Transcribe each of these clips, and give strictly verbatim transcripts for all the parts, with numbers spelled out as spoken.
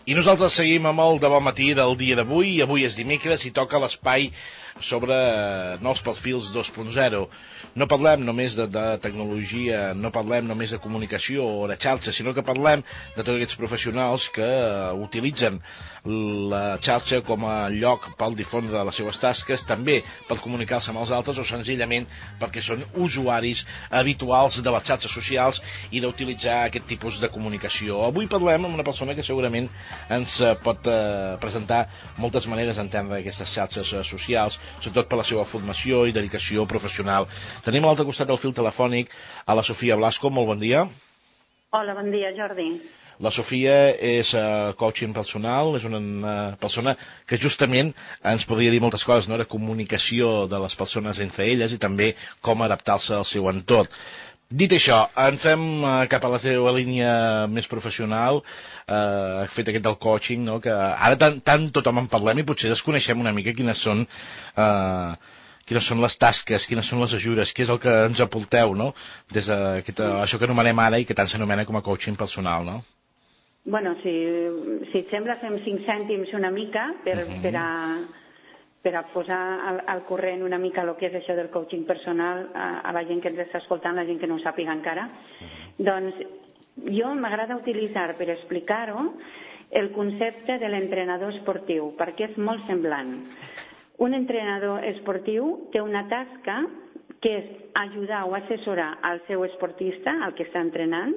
I nosaltres seguim amb el de bon matí del dia d'avui. Avui és dimecres i toca l'espai sobre nous perfils dos punt zero. No parlem només de, de tecnologia, no parlem només de comunicació o de xarxa, sinó que parlem de tots aquests professionals que utilitzen la xarxa com a lloc per difondre les seves tasques, també per comunicar-se amb els altres o senzillament perquè són usuaris habituals de les xarxes socials i d'utilitzar aquest tipus de comunicació. Avui parlem amb una persona que segurament ens pot eh, presentar moltes maneres d'entendre aquestes xarxes eh, socials, sobretot per la seva formació i dedicació professional. Tenim a l'altre costat del fil telefònic a la Sofia Blasco. Molt bon dia. Hola, bon dia, Jordi. La Sofia és uh, coaching personal, és una uh, persona que justament ens podria dir moltes coses, no?, de comunicació de les persones entre elles i també com adaptar-se al seu entorn. Dit això, entrem uh, cap a la teva línia més professional, uh, fet aquest del coaching, no?, que ara tant, tant tothom en parlem i potser desconeixem una mica quines són... Uh, quines són les tasques, quines són les ajudes, què és el que ens aporteu, no?, des d'aquesta, això que anomenem ara i que tant s'anomena com a coaching personal, no? Bueno, si, si et sembla, fem cinc cèntims una mica per, uh-huh. per, a, per a posar al, al corrent una mica el que és això del coaching personal a, a la gent que ens està escoltant, la gent que no ho sàpiga encara. Uh-huh. Doncs jo m'agrada utilitzar per explicar-ho el concepte de l'entrenador esportiu, perquè és molt semblant. Un entrenador esportiu té una tasca que és ajudar o assessorar al seu esportista, al que està entrenant,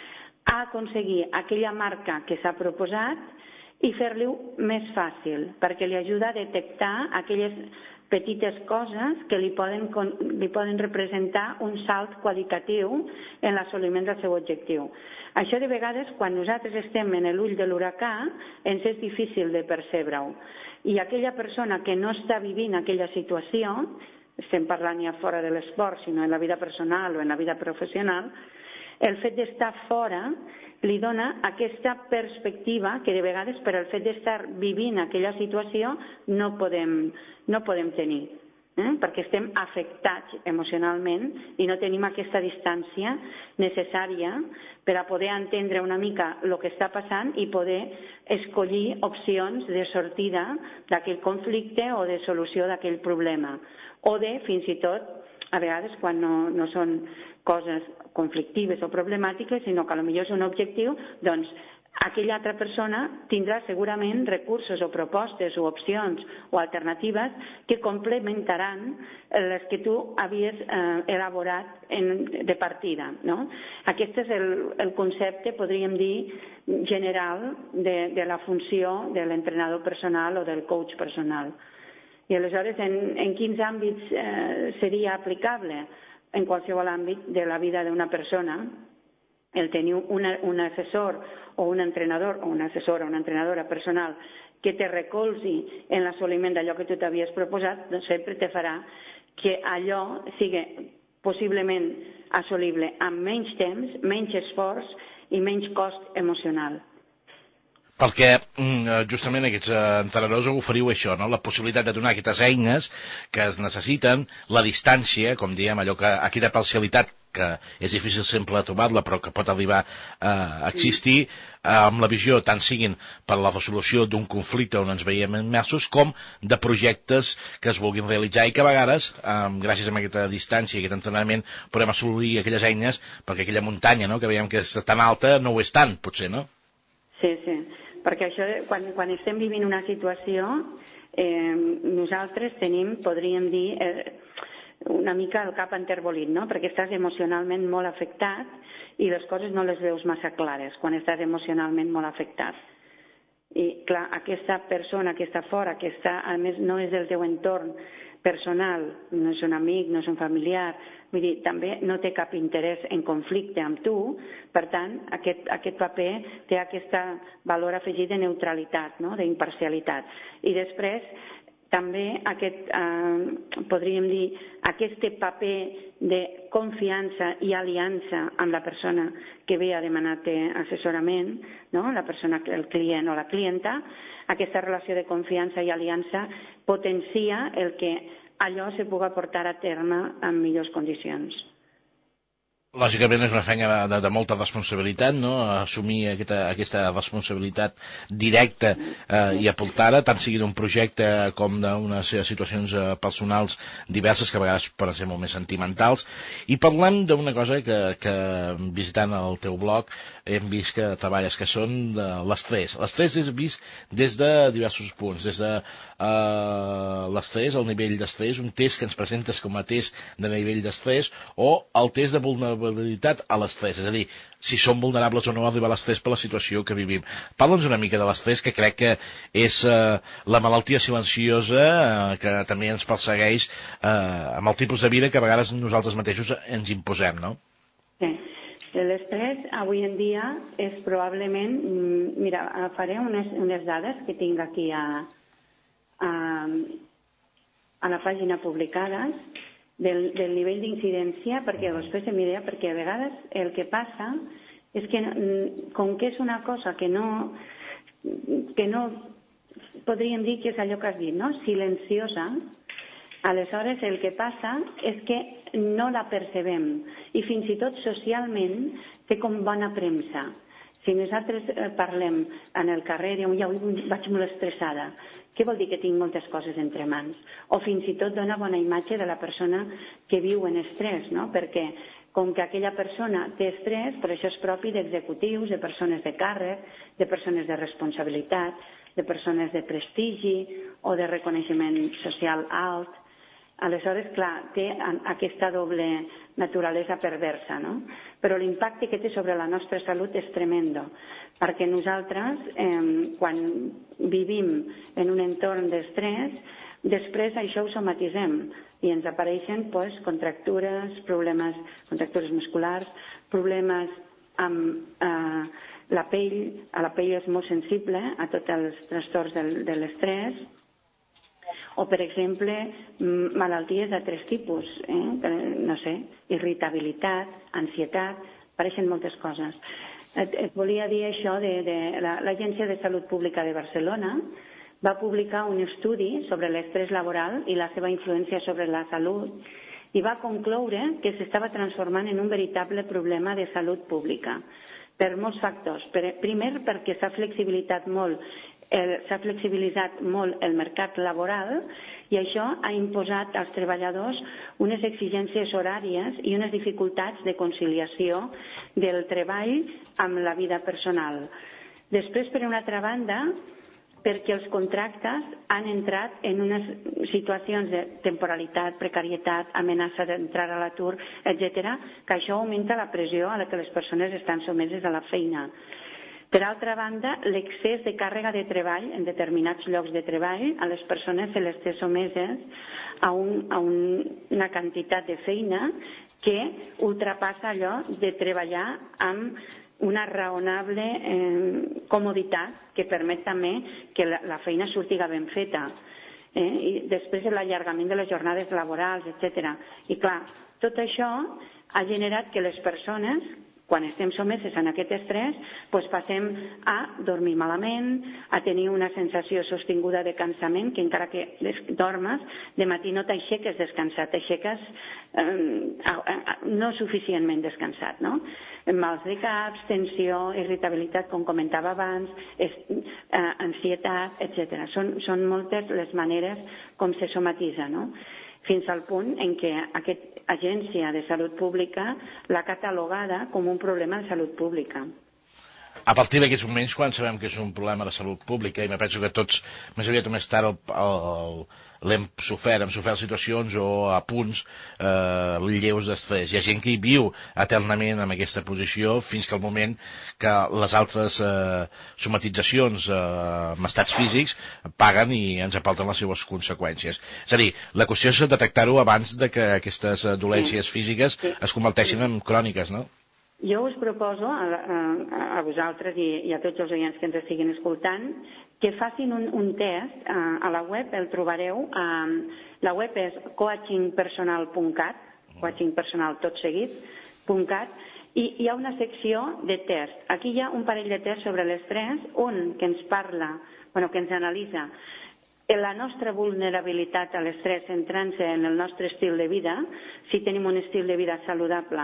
a aconseguir aquella marca que s'ha proposat i fer-li-ho més fàcil, perquè li ajuda a detectar aquelles petites coses que li poden, li poden representar un salt qualitatiu en l'assoliment del seu objectiu. Això de vegades, quan nosaltres estem en l'ull de l'huracà, ens és difícil de percebre-ho. I aquella persona que no està vivint aquella situació, estem parlant ja fora de l'esport, sinó en la vida personal o en la vida professional, el fet d'estar fora li dona aquesta perspectiva que de vegades per el fet d'estar vivint aquella situació no podem, no podem tenir. Eh? Perquè estem afectats emocionalment i no tenim aquesta distància necessària per a poder entendre una mica el que està passant i poder escollir opcions de sortida d'aquell conflicte o de solució d'aquell problema. O de, fins i tot, a vegades quan no, no són coses conflictives o problemàtiques, sinó que potser és un objectiu, doncs aquella altra persona tindrà segurament recursos o propostes o opcions o alternatives que complementaran les que tu havies eh, elaborat en, de partida, no? Aquest és el, el concepte, podríem dir, general de, de la funció de l'entrenador personal o del coach personal. I aleshores, en, en quins àmbits eh, seria aplicable? En qualsevol àmbit de la vida d'una persona, el tenir una, un assessor o un entrenador o una assessora o una entrenadora personal que te recolzi en l'assoliment d'allò que tu t'havies proposat, doncs sempre te farà que allò sigui possiblement assolible amb menys temps, menys esforç i menys cost emocional. Perquè justament aquests entrenadors oferiu això, no?, la possibilitat de donar aquestes eines que es necessiten, la distància, com diem, allò que aquesta parcialitat que és difícil sempre trobar-la però que pot arribar a existir, amb la visió tant siguin per la resolució d'un conflicte on ens veiem immersos com de projectes que es vulguin realitzar i que a vegades, gràcies a aquesta distància i aquest entrenament, podem assolir aquelles eines perquè aquella muntanya, no?, que veiem que és tan alta no ho és tant, potser, no? Sí, sí. Perquè això, quan, quan estem vivint una situació, eh, nosaltres tenim, podríem dir, eh, una mica el cap enterbolit, no? Perquè estàs emocionalment molt afectat i les coses no les veus massa clares quan estàs emocionalment molt afectat. I, clar, aquesta persona que està fora, que està, a més, no és del teu entorn personal, no és un amic, no és un familiar, vull dir, també no té cap interès en conflicte amb tu, per tant, aquest, aquest paper té aquest valor afegit de neutralitat, no?, d'imparcialitat. I després, també aquest, eh, podríem dir, aquest paper de confiança i aliança amb la persona que ve a demanar-te assessorament, no?, la persona, el client o la clienta, aquesta relació de confiança i aliança potencia el que allò se pugui portar a terme en millors condicions. Lògicament és una feina de, de molta responsabilitat, no? Assumir aquesta, aquesta responsabilitat directa eh, i aportada, tant sigui d'un projecte com d'unes situacions eh, personals diverses que a vegades poden ser molt més sentimentals. I parlem d'una cosa que, que visitant el teu blog hem vist que treballes, que són de l'estrès. L'estrès és vist des de diversos punts, des de uh, l'estrès, el nivell d'estrès, un test que ens presentes com a test de nivell d'estrès, o el test de vulnerabilitat a l'estrès, és a dir, si som vulnerables o no a arribar a l'estrès per la situació que vivim. Parla'ns una mica de l'estrès, que crec que és uh, la malaltia silenciosa uh, que també ens persegueix uh, amb el tipus de vida que a vegades nosaltres mateixos ens imposem, no? Sí. L'estrès avui en dia és probablement, mira, faré unes, unes dades que tinc aquí a, a, a la pàgina publicades del, del nivell d'incidència, perquè us fes una idea, perquè a vegades el que passa és que com que és una cosa que no, que no podríem dir que és allò que has dit, no? Silenciosa, aleshores el que passa és que no la percebem i fins i tot socialment té com bona premsa. Si nosaltres parlem en el carrer i ja avui vaig molt estressada, què vol dir? Que tinc moltes coses entre mans. O fins i tot dona bona imatge de la persona que viu en estrès, no? Perquè com que aquella persona té estrès, però això és propi d'executius, de persones de càrrec, de persones de responsabilitat, de persones de prestigi o de reconeixement social alt. Aleshores, clar, té aquesta doble naturalesa perversa, no? Però l'impacte que té sobre la nostra salut és tremendo, perquè nosaltres, eh, quan vivim en un entorn d'estrès, després això ho somatitzem i ens apareixen pues, contractures, problemes, contractures musculars, problemes amb eh, la pell. A la pell és molt sensible a tots els trastorns del, de l'estrès, o, per exemple, malalties de tres tipus, eh? no sé, irritabilitat, ansietat, apareixen moltes coses. Et, et volia dir això de, de l'Agència de Salut Pública de Barcelona va publicar un estudi sobre l'estrès laboral i la seva influència sobre la salut i va concloure que s'estava transformant en un veritable problema de salut pública per molts factors. Primer, perquè s'ha flexibilitzat molt s'ha flexibilitzat molt el mercat laboral i això ha imposat als treballadors unes exigències horàries i unes dificultats de conciliació del treball amb la vida personal. Després, per una altra banda, perquè els contractes han entrat en unes situacions de temporalitat, precarietat, amenaça d'entrar a l'atur, etcètera, que això augmenta la pressió a la que les persones estan sotmeses a la feina. Per altra banda, l'excés de càrrega de treball en determinats llocs de treball a les persones se les té someses a, un, a un, una quantitat de feina que ultrapassa allò de treballar amb una raonable eh, comoditat que permet també que la, la feina surtiga ben feta. Eh? I després l'allargament de les jornades laborals, etcètera. I clar, tot això ha generat que les persones, quan estem someses en aquest estrès, doncs passem a dormir malament, a tenir una sensació sostinguda de cansament, que encara que dormes, de matí no t'aixeques descansat, t'aixeques eh, no suficientment descansat, no? Mals de caps, tensió, irritabilitat, com comentava abans, és, eh, ansietat, etcètera. Són, són moltes les maneres com se somatitza, no? Fins al punt en què aquesta agència de salut pública l'ha catalogada com un problema de salut pública. A partir d'aquests moments, quan sabem que és un problema de salut pública, i me penso que tots, més aviat o més tard, el, el, l'hem sofert, hem sofert situacions o a punts eh, lleus d'estrès. Hi ha gent que hi viu eternament en aquesta posició fins que el moment que les altres eh, somatitzacions eh, amb estats físics paguen i ens aporten les seves conseqüències. És a dir, la qüestió és detectar-ho abans de que aquestes dolències físiques es converteixin en cròniques, no? Jo us proposo a, a, a vosaltres i, i a tots els oients que ens estiguin escoltant que facin un, un test a, a la web, el trobareu. A, la web és coaching personal punt cat, coaching personal tot seguit, .cat, i hi ha una secció de test. Aquí hi ha un parell de tests sobre l'estrès, un que ens parla, bueno, que ens analitza la nostra vulnerabilitat a l'estrès centrant-se en el nostre estil de vida, si tenim un estil de vida saludable,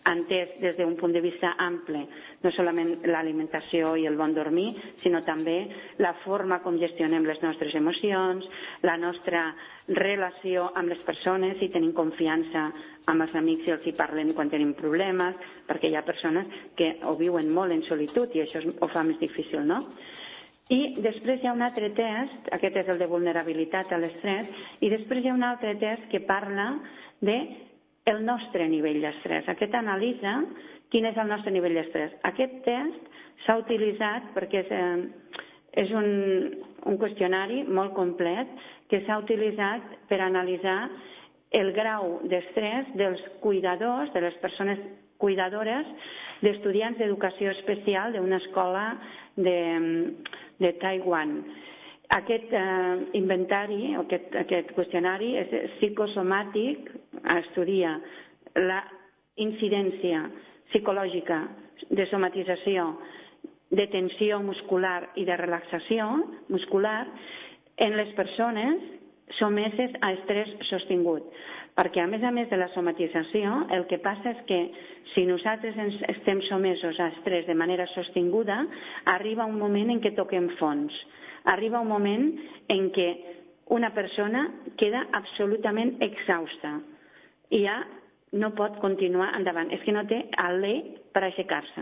entès des d'un punt de vista ample, no solament l'alimentació i el bon dormir, sinó també la forma com gestionem les nostres emocions, la nostra relació amb les persones, si tenim confiança amb els amics i els hi parlem quan tenim problemes, perquè hi ha persones que ho viuen molt en solitud i això ho fa més difícil, no? I després hi ha un altre test, aquest és el de vulnerabilitat a l'estrès, i després hi ha un altre test que parla de el nostre nivell d'estrès. Aquest analitza quin és el nostre nivell d'estrès. Aquest test s'ha utilitzat perquè és, eh, és un, un qüestionari molt complet que s'ha utilitzat per analitzar el grau d'estrès dels cuidadors, de les persones cuidadores, d'estudiants d'educació especial d'una escola de, de Taiwan. Aquest eh, inventari, aquest, aquest qüestionari és psicosomàtic, estudia la incidència psicològica de somatització, de tensió muscular i de relaxació muscular en les persones someses a estrès sostingut. Perquè, a més a més de la somatització, el que passa és que si nosaltres ens estem somesos a estrès de manera sostinguda, arriba un moment en què toquem fons. Arriba un moment en què una persona queda absolutament exhausta i ja no pot continuar endavant. És que no té alè per aixecar-se.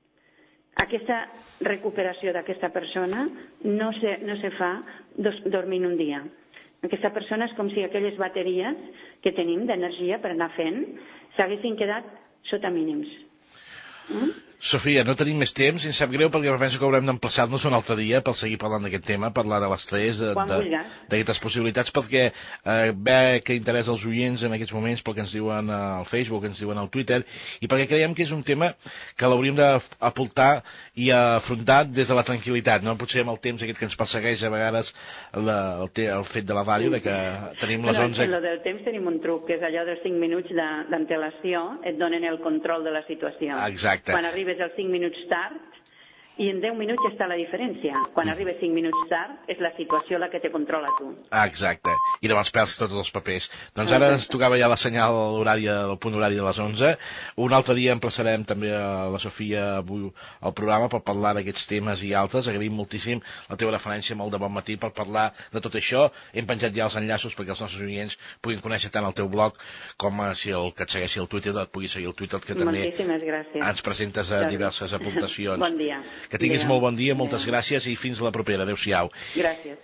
Aquesta recuperació d'aquesta persona no se, no se fa dos, dormint un dia. Aquesta persona és com si aquelles bateries que tenim d'energia per anar fent s'haguessin quedat sota mínims. Mm? Sofia, no tenim més temps i em sap greu perquè penso que haurem d'emplaçar-nos un altre dia per seguir parlant d'aquest tema, parlar de l'estrès, d'aquestes possibilitats, perquè eh, ve que interessa als oients en aquests moments pel que ens diuen al Facebook, ens diuen al Twitter, i perquè creiem que és un tema que l'hauríem d'aportar i afrontar des de la tranquil·litat, no potser amb el temps aquest que ens persegueix a vegades la, el, te, el fet de la ràdio, de que tenim les onze... En el del temps tenim un truc, que és allò dels cinc minuts d'antelació, et donen el control de la situació. Exacte. Quan arribes als cinc minuts tard, i en deu minuts està la diferència. Quan arribes cinc minuts tard, és la situació la que te controla tu. Ah, exacte. I llavors perds tots els papers. Doncs ara ens tocava ja la senyal horària, el punt horari de les onze. Un altre dia emplaçarem també a la Sofia avui al programa per parlar d'aquests temes i altres. Agraïm moltíssim la teva referència molt de bon matí per parlar de tot això. Hem penjat ja els enllaços perquè els nostres oients puguin conèixer tant el teu blog com si el que et segueixi al Twitter et pugui seguir al Twitter, que també ens presentes a diverses apuntacions. Bon dia. Que tinguis molt bon dia, moltes gràcies i fins la propera. Adéu-siau. Gràcies.